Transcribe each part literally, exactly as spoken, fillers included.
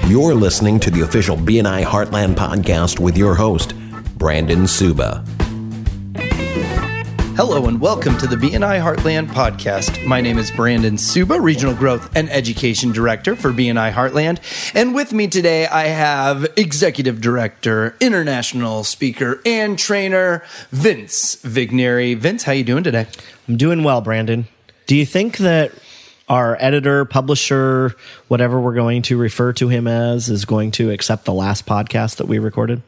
You're listening to the official B N I Heartland podcast with your host, Brandon Suba. Hello and welcome to the B N I Heartland podcast. My name is Brandon Suba, Regional Growth and Education Director for B N I Heartland. And with me today, I have Executive Director, International Speaker, and Trainer, Vince Vigneri. Vince, how you doing today? I'm doing well, Brandon. Do you think that our editor, publisher, whatever we're going to refer to him as, is going to accept the last podcast that we recorded?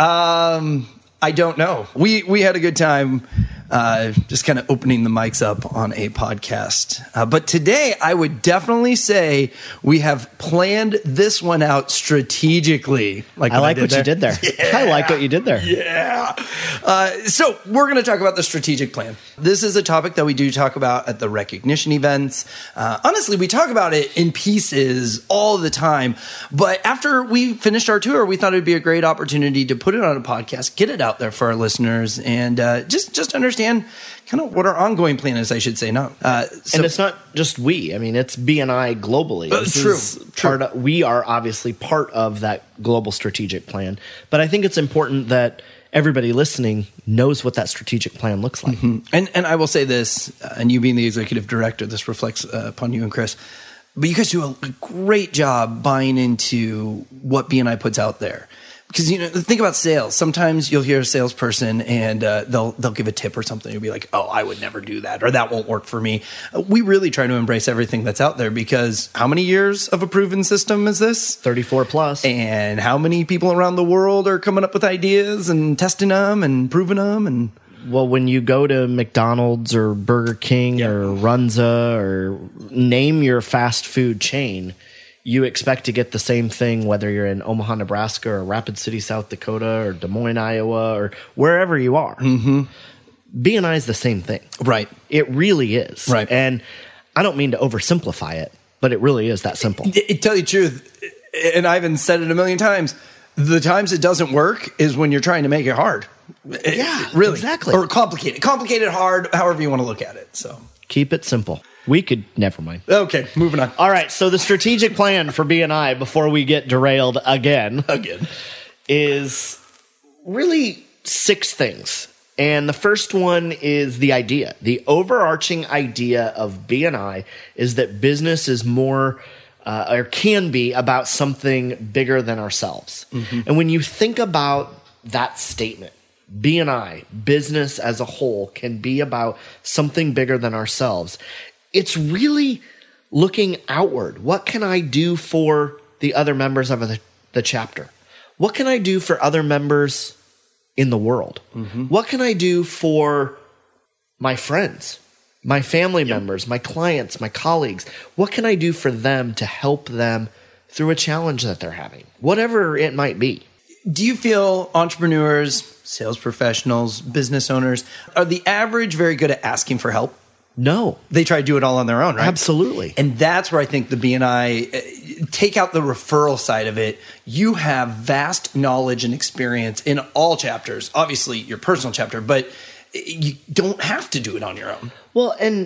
Um, I don't know. We we had a good time uh, just kind of opening the mics up on a podcast. Uh, but today, I would definitely say we have planned this one out strategically. Like I like I what there. you did there. Yeah. I like what you did there. Yeah. Uh, so we're going to talk about the strategic plan. This is a topic that we do talk about at the recognition events. Uh, honestly, we talk about it in pieces all the time. But after we finished our tour, we thought it would be a great opportunity to put it on a podcast, get it out there for our listeners, and uh, just, just understand kind of what our ongoing plan is, I should say. Not, uh, so, and it's not just we. I mean, it's B N I globally. Uh, true. true. Part of, we are obviously part of that global strategic plan. But I think it's important that everybody listening knows what that strategic plan looks like. Mm-hmm. And and I will say this, uh, and you being the executive director, this reflects uh, upon you and Chris, but you guys do a great job buying into what B N I puts out there. Because, you know, think about sales. Sometimes you'll hear a salesperson and uh, they'll they'll give a tip or something. You'll be like, oh, I would never do that, or that won't work for me. Uh, we really try to embrace everything that's out there, because how many years of a proven system is this? thirty-four plus. And how many people around the world are coming up with ideas and testing them and proving them? And well, when you go to McDonald's or Burger King yeah. or Runza or name your fast food chain, you expect to get the same thing whether you're in Omaha, Nebraska, or Rapid City, South Dakota, or Des Moines, Iowa, or wherever you are. Mm-hmm. B N I is the same thing. Right. It really is. Right. And I don't mean to oversimplify it, but it really is that simple. It, it, tell you the truth, and I haven't said it a million times, the times it doesn't work is when you're trying to make it hard. It, yeah, really. Exactly. Or complicated. Complicated, hard, however you want to look at it. So keep it simple. We could, never mind. Okay, moving on. All right, so the strategic plan for B N I, before we get derailed again, again, is really six things. And the first one is the idea. The overarching idea of B N I is that business is more, uh, or can be, about something bigger than ourselves. Mm-hmm. And when you think about that statement, B N I, business as a whole, can be about something bigger than ourselves, it's really looking outward. What can I do for the other members of the, the chapter? What can I do for other members in the world? Mm-hmm. What can I do for my friends, my family yep. members, my clients, my colleagues? What can I do for them to help them through a challenge that they're having? Whatever it might be. Do you feel entrepreneurs, sales professionals, business owners, are the average very good at asking for help? No. They try to do it all on their own, right? Absolutely. And that's where I think the B N I, take out the referral side of it, you have vast knowledge and experience in all chapters. Obviously, your personal chapter, but you don't have to do it on your own. Well, and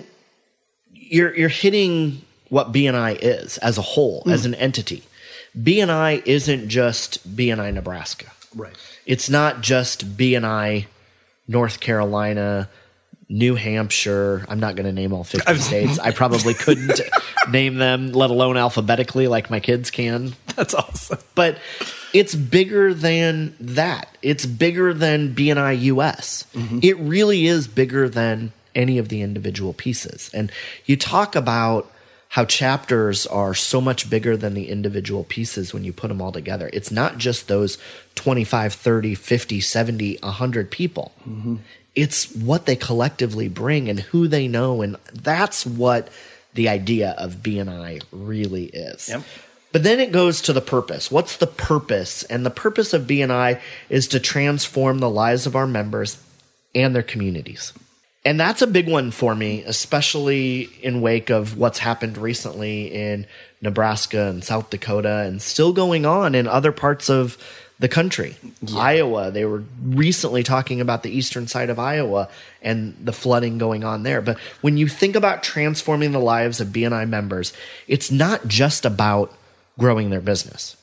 you're you're hitting what B N I is as a whole, mm. as an entity. B N I isn't just B N I Nebraska. Right. It's not just B N I North Carolina, New Hampshire. I'm not going to name all fifty states. I probably couldn't name them, let alone alphabetically like my kids can. That's awesome. But it's bigger than that. It's bigger than B N I U S. Mm-hmm. It really is bigger than any of the individual pieces. And you talk about how chapters are so much bigger than the individual pieces when you put them all together. It's not just those twenty-five, thirty, fifty, seventy, one hundred people. Mm-hmm. It's what they collectively bring and who they know, and that's what the idea of B N I really is. Yep. But then it goes to the purpose. What's the purpose? And the purpose of B N I is to transform the lives of our members and their communities. And that's a big one for me, especially in wake of what's happened recently in Nebraska and South Dakota and still going on in other parts of the country. Yeah. Iowa, they were recently talking about the eastern side of Iowa and the flooding going on there. But when you think about transforming the lives of B N I members, it's not just about growing their business.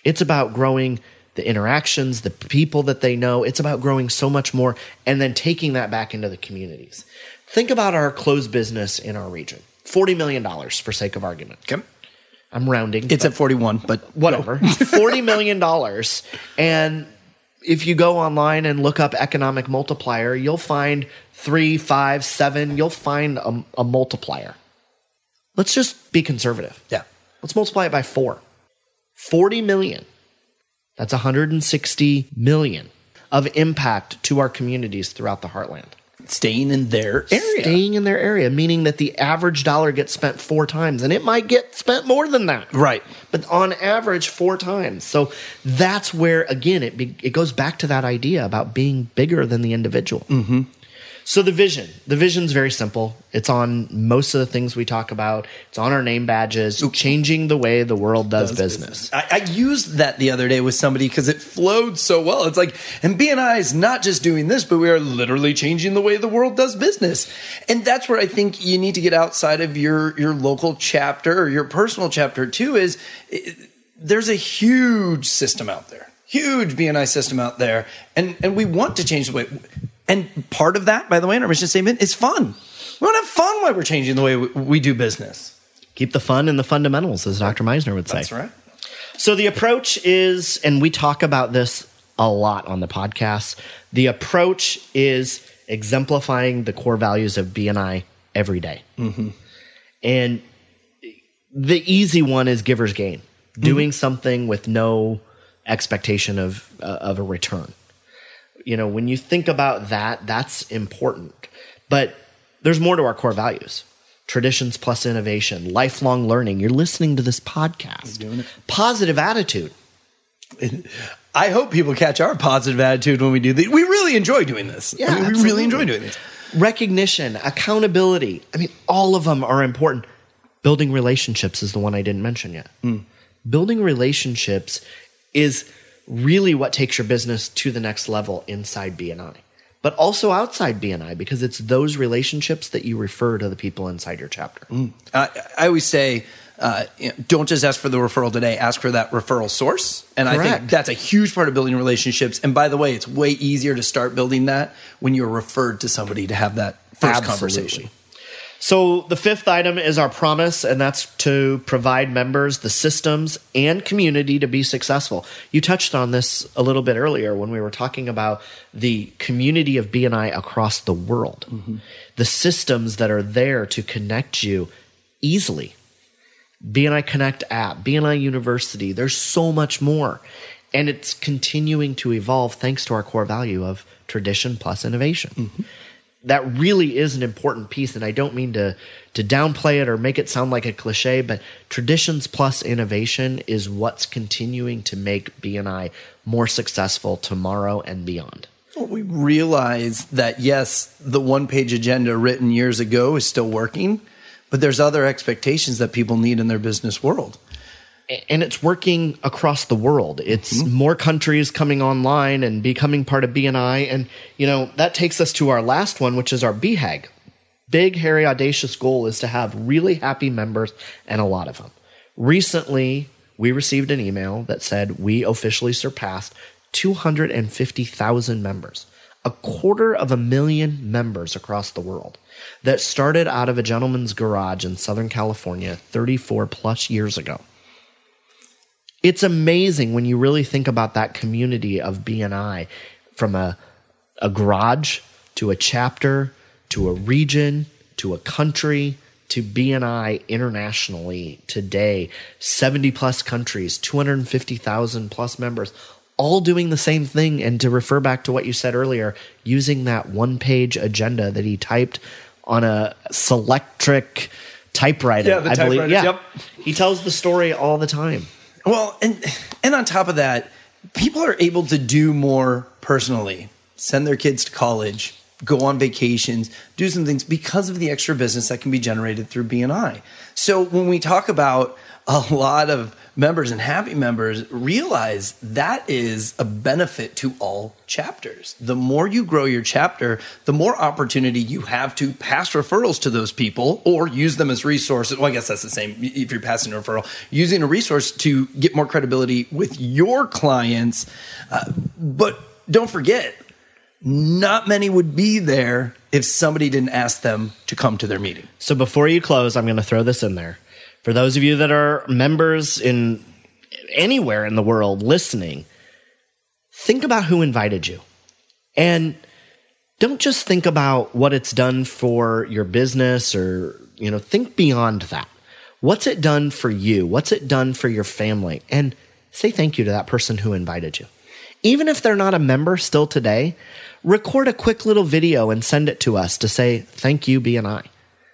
It's about growing the interactions, the people that they know. It's about growing so much more and then taking that back into the communities. Think about our clothes business in our region. forty million dollars for sake of argument. Okay. I'm rounding. It's at forty-one, but whatever. forty million dollars. And if you go online and look up economic multiplier, you'll find three, five, seven. You'll find a, a multiplier. Let's just be conservative. Yeah. Let's multiply it by four. forty million. That's one hundred sixty million of impact to our communities throughout the heartland. Staying in their area. Staying in their area, meaning that the average dollar gets spent four times, and it might get spent more than that. Right. But on average, four times. So that's where, again, it be, it goes back to that idea about being bigger than the individual. Mm-hmm. So the vision. The vision's very simple. It's on most of the things we talk about. It's on our name badges, changing the way the world does, does business. business. I, I used that the other day with somebody because it flowed so well. It's like, and B N I is not just doing this, but we are literally changing the way the world does business. And that's where I think you need to get outside of your, your local chapter or your personal chapter too, is it, there's a huge system out there, huge B N I system out there. And, and we want to change the way. And part of that, by the way, in our mission statement is fun. We want to have fun while we're changing the way we, we do business. Keep the fun in the fundamentals, as Doctor Meisner would say. That's right. So the approach is, and we talk about this a lot on the podcast, the approach is exemplifying the core values of B N I every day. Mm-hmm. And the easy one is giver's gain, doing mm-hmm. something with no expectation of uh, of a return. You know, when you think about that, that's important. But there's more to our core values. Traditions plus innovation, lifelong learning. You're listening to this podcast. Doing it. Positive attitude. I hope people catch our positive attitude when we do this. We really enjoy doing this. Yeah, I mean, we absolutely. really enjoy doing this. Recognition, accountability. I mean, all of them are important. Building relationships is the one I didn't mention yet. Mm. Building relationships is really what takes your business to the next level inside B N I, but also outside B N I, because it's those relationships that you refer to the people inside your chapter. Mm. Uh, I always say, uh, you know, don't just ask for the referral today, ask for that referral source. And Correct. I think that's a huge part of building relationships. And by the way, it's way easier to start building that when you're referred to somebody to have that first Absolutely. conversation. So the fifth item is our promise, and that's to provide members the systems and community to be successful. You touched on this a little bit earlier when we were talking about the community of B N I across the world. Mm-hmm. The systems that are there to connect you easily. B N I Connect app, B N I University, there's so much more. And it's continuing to evolve thanks to our core value of tradition plus innovation. Mm-hmm. That really is an important piece, and I don't mean to to downplay it or make it sound like a cliche, but traditions plus innovation is what's continuing to make B N I more successful tomorrow and beyond. Well, we realize that, yes, the one-page agenda written years ago is still working, but there's other expectations that people need in their business world. And it's working across the world. It's mm-hmm. more countries coming online and becoming part of B N I. And, you know, that takes us to our last one, which is our B HAG. Big, hairy, audacious goal is to have really happy members and a lot of them. Recently, we received an email that said we officially surpassed two hundred fifty thousand members, a quarter of a million members across the world that started out of a gentleman's garage in Southern California thirty-four plus years ago. It's amazing when you really think about that community of B N I, from a, a garage to a chapter to a region to a country to B N I internationally today. seventy plus countries, two hundred fifty thousand plus members, all doing the same thing. And to refer back to what you said earlier, using that one-page agenda that he typed on a Selectric typewriter. Yeah, the I typewriter. believe. Yeah. Yep. He tells the story all the time. Well, and and on top of that, people are able to do more personally, send their kids to college, go on vacations, do some things because of the extra business that can be generated through B N I. So when we talk about a lot of members and happy members, realize that is a benefit to all chapters. The more you grow your chapter, the more opportunity you have to pass referrals to those people or use them as resources. Well, I guess that's the same if you're passing a referral, using a resource to get more credibility with your clients. Uh, but don't forget, not many would be there if somebody didn't ask them to come to their meeting. So before you close, I'm going to throw this in there. For those of you that are members in anywhere in the world listening, think about who invited you. And don't just think about what it's done for your business or, you know, think beyond that. What's it done for you? What's it done for your family? And say thank you to that person who invited you. Even if they're not a member still today, record a quick little video and send it to us to say, thank you, B N I.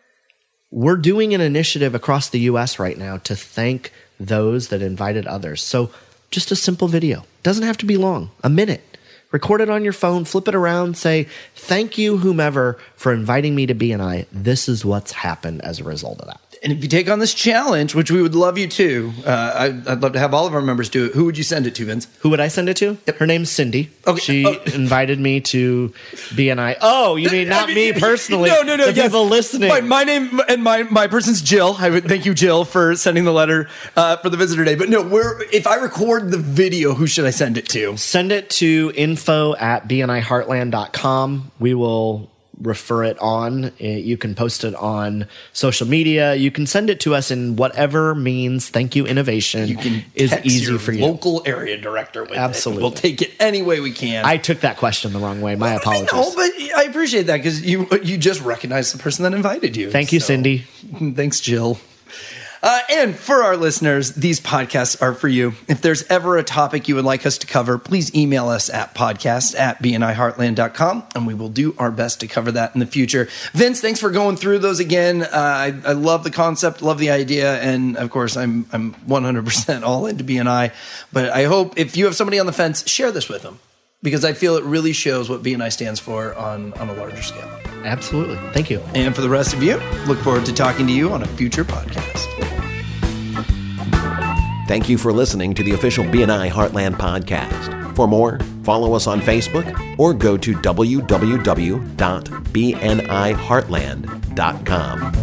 We're doing an initiative across the U S right now to thank those that invited others. So just a simple video. Doesn't have to be long, a minute. Record it on your phone, flip it around, say, thank you, whomever, for inviting me to B N I. This is what's happened as a result of that. And if you take on this challenge, which we would love you to, uh, I'd, I'd love to have all of our members do it. Who would you send it to, Vince? Who would I send it to? Yep. Her name's Cindy. Okay. She oh. invited me to B N I. Oh, you mean not I mean, me personally? No, no, no. The yes. people listening. My, my name and my, my person's Jill. I would thank you, Jill, for sending the letter uh, for the visitor day. But no, we're, if I record the video, who should I send it to? Send it to info at b n i heartland dot com. We will refer it on. You can post it on social media. You can send it to us in whatever means. Thank you, innovation You can is text easy your for you. local area director with Absolutely. it. We'll take it any way we can. I took that question the wrong way. My apologies. No, but I appreciate that because you you just recognized the person that invited you. Thank you, So, Cindy. Thanks, Jill. Uh, and for our listeners, these podcasts are for you. If there's ever a topic you would like us to cover, please email us at podcast at b n i heartland dot com, and we will do our best to cover that in the future. Vince, thanks for going through those again. Uh, I, I love the concept, love the idea, and of course, I'm I'm one hundred percent all into B N I. But I hope if you have somebody on the fence, share this with them, because I feel it really shows what B N I stands for on, on a larger scale. Absolutely. Thank you. And for the rest of you, look forward to talking to you on a future podcast. Thank you for listening to the official B N I Heartland podcast. For more, follow us on Facebook or go to w w w dot b n i heartland dot com.